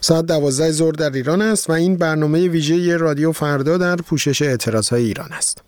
ساعت 12 ظهر در ایران است و این برنامه ویژه رادیو فردا در پوشش اعتراضهای ایران است.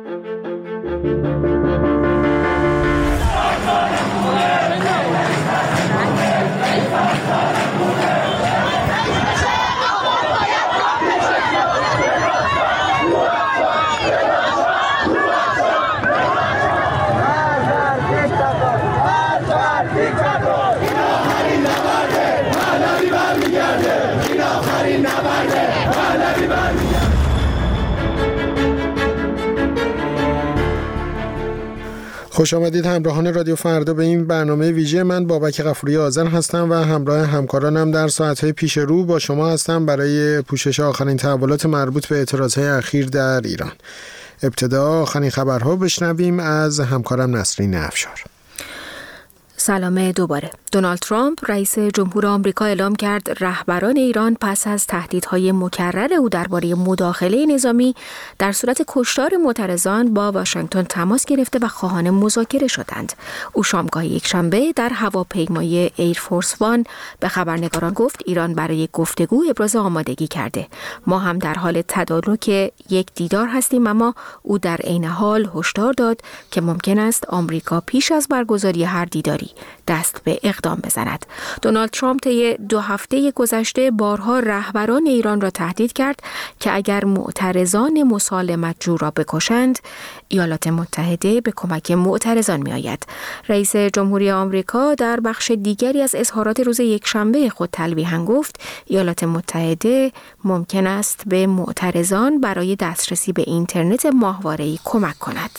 خوش آمدید همراهان رادیو فردا به این برنامه ویژه. من بابک غفوری آذن هستم و همراه همکارانم در ساعت‌های پیش رو با شما هستم برای پوشش آخرین تحولات مربوط به اعتراضهای اخیر در ایران. ابتدا آخرین خبرها بشنویم از همکارم نسرین افشار. سلام دوباره. دونالد ترامپ رئیس جمهور آمریکا اعلام کرد رهبران ایران پس از تهدیدهای مکرر او درباره مداخله نظامی در صورت کشتار معترضان با واشنگتن تماس گرفته و خواهان مذاکره شدند. او شامگاه یکشنبه در هواپیمای ایرفورس وان به خبرنگاران گفت ایران برای گفتگو ابراز آمادگی کرده. ما هم در حال تدارک یک دیدار هستیم، اما او در عین حال هشدار داد که ممکن است آمریکا پیش از برگزاری هر دیداری دست به اقدام بزند. دونالد ترامپ طی 2 هفته گذشته بارها رهبران ایران را تهدید کرد که اگر معترضان مسالمت‌جو را بکشند، ایالات متحده به کمک معترضان می‌آید. رئیس جمهوری آمریکا در بخش دیگری از اظهارات روز یکشنبه خود تلویحاً گفت ایالات متحده ممکن است به معترضان برای دسترسی به اینترنت ماهواره‌ای کمک کند.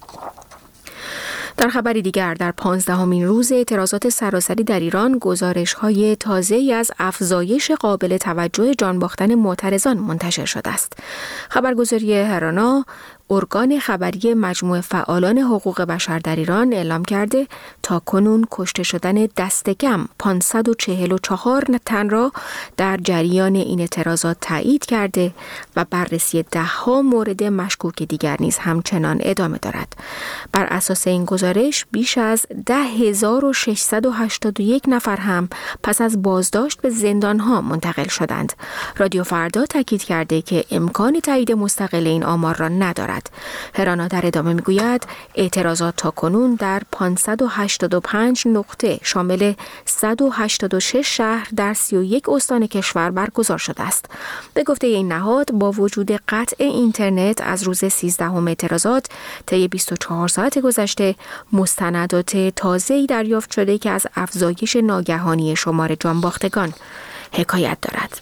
در خبری دیگر، در 15مین روز اعتراضات سراسری در ایران گزارش‌های تازه‌ای از افزایش قابل توجه جان باختن معترضان منتشر شده است. خبرگزاری هرانا، ارگان خبری مجموعه فعالان حقوق بشر در ایران، اعلام کرده تاکنون کشته شدن دست کم 544 تن را در جریان این اعتراضات تایید کرده و بررسی 10 مورد مشکوک دیگر نیز همچنان ادامه دارد. بر اساس این گزارش بیش از 10,681 نفر هم پس از بازداشت به زندان‌ها منتقل شدند. رادیو فردا تاکید کرده که امکان تایید مستقل این آمار را ندارد. هرانا در ادامه میگوید اعتراضات تاکنون در 585 نقطه شامل 186 شهر در 31 استان کشور برگزار شده است. به گفته این نهاد، با وجود قطع اینترنت از روز 13 اعتراضات طی 24 ساعت گذشته مستندات تازه‌ای دریافت شده که از افزایش ناگهانی شمار جانباختگان حکایت دارد.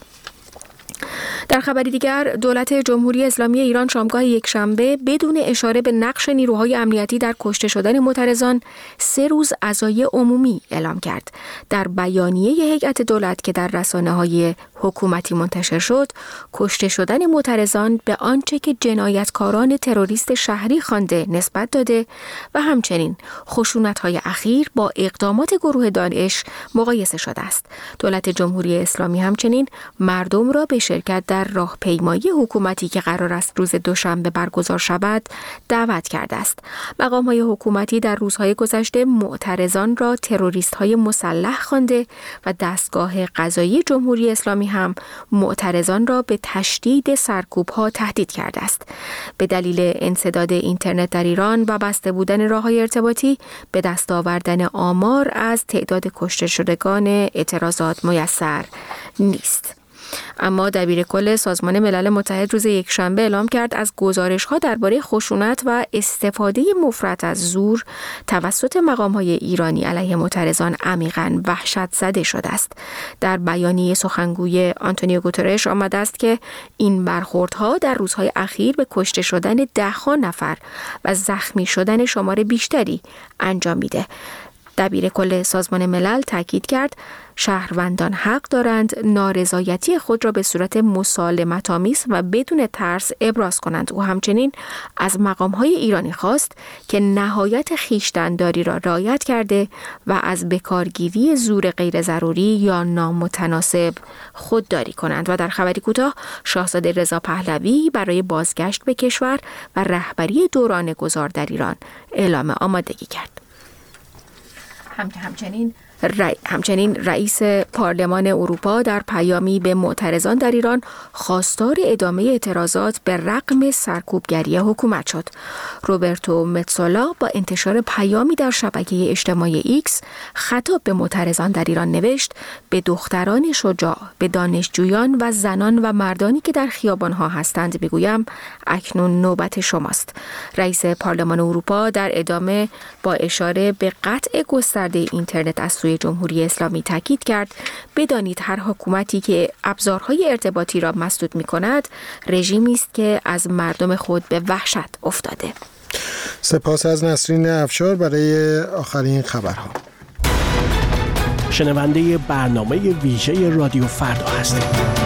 در خبری دیگر، دولت جمهوری اسلامی ایران شامگاه یکشنبه بدون اشاره به نقش نیروهای امنیتی در کشته شدن معترضان 3 روز عزای عمومی اعلام کرد. در بیانیه هیئت دولت که در رسانه‌های حکومتی منتشر شد، کشته شدن معترضان به آنچه که جنایتکاران تروریست شهری خوانده نسبت داده و همچنین خشونت‌های اخیر با اقدامات گروه داعش مقایسه شده است. دولت جمهوری اسلامی همچنین مردم را به شرکت در راهپیمایی حکومتی که قرار است روز دوشنبه برگزار شود دعوت کرده است. مقام‌های حکومتی در روزهای گذشته معترضان را تروریست‌های مسلح خوانده و دستگاه قضایی جمهوری اسلامی هم معترضان را به تشدید سرکوب‌ها تهدید کرده است. به دلیل انسداد اینترنت در ایران و بسته بودن راه‌های ارتباطی به دست آوردن آمار از تعداد کشته شدگان اعتراضات میسر نیست. اما دبیرکل سازمان ملل متحد روز یکشنبه اعلام کرد از گزارش‌ها درباره خشونت و استفاده مفرط از زور توسط مقام‌های ایرانی علیه معترضان عمیقاً وحشت زده شده است. در بیانیه سخنگوی آنتونیو گوترش آمده است که این برخوردها در روزهای اخیر به کشته شدن 10 نفر و زخمی شدن شمار بیشتری انجام میده. دبیرکل سازمان ملل تاکید کرد شهروندان حق دارند نارضایتی خود را به صورت مسالمت‌آمیز و بدون ترس ابراز کنند. او همچنین از مقام‌های ایرانی خواست که نهایت خویشتن‌داری را رعایت کرده و از بکارگیری زور غیر ضروری یا نامتناسب خودداری کنند. و در خبری کوتاه، شاهزاده رضا پهلوی برای بازگشت به کشور و رهبری دوران گذار در ایران اعلام آمادگی کرد. همچنین همچنین رئیس پارلمان اروپا در پیامی به معترضان در ایران خواستار ادامه اعتراضات به رغم سرکوبگری حکومت شد. روبرتو متسولا با انتشار پیامی در شبکه اجتماعی ایکس خطاب به معترضان در ایران نوشت: به دختران شجاع، به دانشجویان و زنان و مردانی که در خیابان‌ها هستند میگویم اکنون نوبت شماست. رئیس پارلمان اروپا در ادامه با اشاره به قطع گسترده اینترنت از سوی جمهوری اسلامی تاکید کرد: بدانید هر حکومتی که ابزارهای ارتباطی را مسدود می‌کند رژیمی است که از مردم خود به وحشت افتاده. سپاس از نسرین افشار برای آخرین خبرها. شنونده برنامه ویژه رادیو فردا هستید.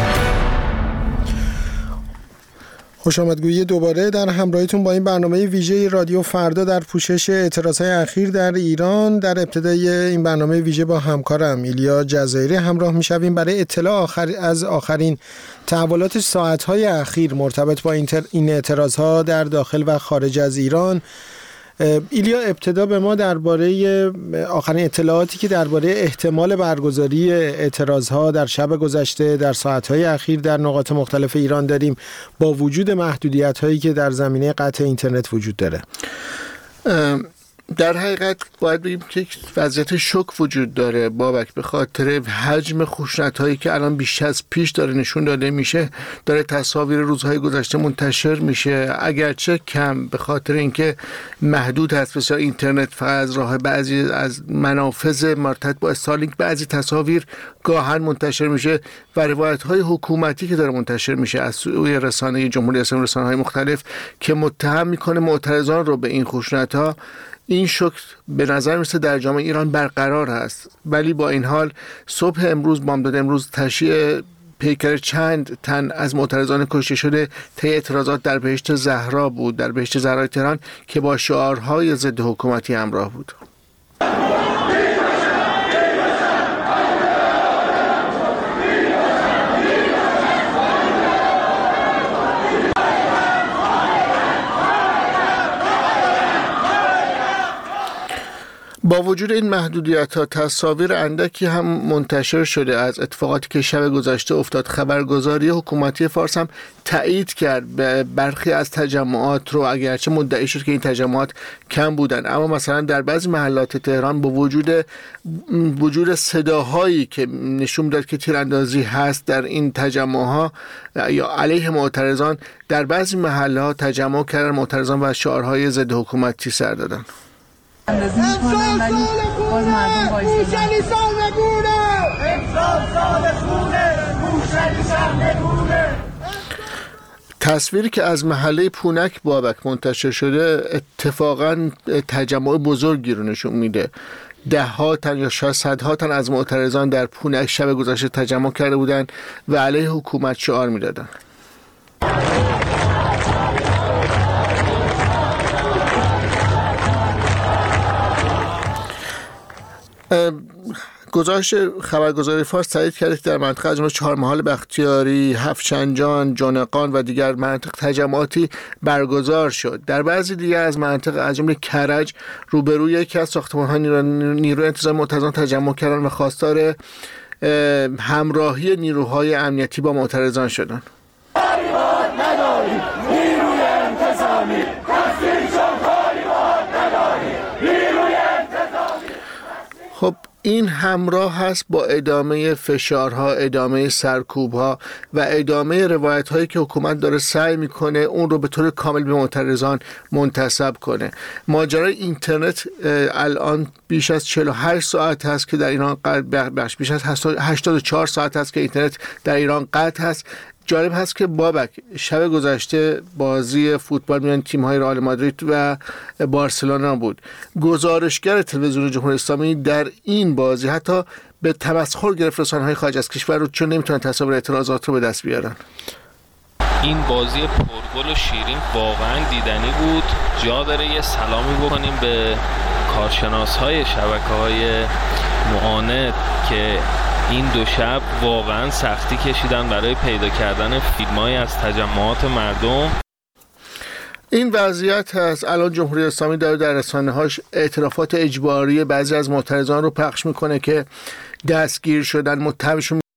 خوش آمدگویی دوباره در همراهیتون با این برنامه ویژه رادیو فردا در پوشش اعتراضهای اخیر در ایران. در ابتدای این برنامه ویژه با همکارم ایلیا جزایری همراه میشویم برای اطلاع از آخرین تحولات ساعتهای اخیر مرتبط با این اعتراضها در داخل و خارج از ایران. ایلیا، ابتدا به ما درباره آخرین اطلاعاتی که درباره احتمال برگزاری اعتراضها در شب گذشته در ساعتهای اخیر در نقاط مختلف ایران داریم، با وجود محدودیت‌هایی که در زمینه قطع اینترنت وجود داره. در حقیقت باید بگیم که وضعیت شوک وجود داره بابک، به خاطر حجم خشونت‌هایی که الان بیش از پیش داره نشون داده میشه، داره تصاویر روزهای گذشته منتشر میشه، اگرچه کم، به خاطر اینکه محدود هست بسیار اینترنت و از راه بعضی از منافذ مرتبط با استارلینک بعضی تصاویر گاهن منتشر میشه و روایت‌های حکومتی که داره منتشر میشه از سوی رسانه جمهوری اسلامی، رسانه‌های مختلف که متهم میکنه معترضان رو به این خشونت‌ها. این شوک به نظر میرسه در جامعه ایران برقرار هست، ولی با این حال صبح امروز، بامداد امروز، تشییع پیکر چند تن از معترضان کشته شده طی اعتراضات در بهشت زهرا بود، در بهشت زهرای تهران، که با شعارهای ضد حکومتی همراه بود. با وجود این محدودیت‌ها تصاویر اندکی هم منتشر شده از اتفاقاتی که شب گذشته افتاد. خبرگزاری حکومتی فارس هم تایید کرد به برخی از تجمعات رو، اگرچه مدعی شد که این تجمعات کم بودن، اما مثلا در بعضی محلات تهران با وجود صداهایی که نشون داد که تیراندازی هست در این تجمعها یا علیه معترضان، در بعضی محله‌ها تجمع کردن معترضان و شعارهای ضد حکومتی سر دادن. تصویری که از محله پونک بابک منتشر شده اتفاقا تجمع بزرگی رو نشون میده. ده‌ها تن یا شاید صدها تن از معترضان در پونک شب گذشته تجمع کرده بودن و علیه حکومت شعار میدادن. خبرگزاری فارس تایید کرده که در منطقه از جمله چهارمحال بختیاری، هفشنجان، جانقان و دیگر مناطق تجمعاتی برگزار شد. در بعضی دیگر از مناطق از جمله کرج روبروی یکی از ساختمان‌های نیروی انتظامی معترضان تجمع کردن و خواستار همراهی نیروهای امنیتی با معترضان شدند. خب این همراه هست با ادامه فشارها، ادامه سرکوبها و ادامه روایت‌هایی که حکومت داره سعی میکنه اون رو به طور کامل به معترضان منتسب کنه. ماجرای اینترنت الان بیش از 48 ساعت هست که در ایران بیش از 84 ساعت هست که اینترنت در ایران قطع هست. جالب هست که بابک شب گذشته بازی فوتبال میان تیم‌های رئال مادرید و بارسلونا بود. گزارشگر تلویزیون جمهوری اسلامی در این بازی حتی به تمسخر گرفت رسانه‌های خارج از کشور رو، چون نمیتونن تصاویر اعتراضات رو به دست بیارن. این بازی پرگل و شیرین واقعا دیدنی بود. جا داره یه سلامی بکنیم به کارشناس‌های شبکه‌های معاند که این دو شب واقعا سختی کشیدن برای پیدا کردن فیلم‌های از تجمعات مردم. این وضعیت هست. الان جمهوری اسلامی داره در رسانه‌هاش اعترافات اجباری بعضی از معترضان رو پخش میکنه که دستگیر شدن، متهمشون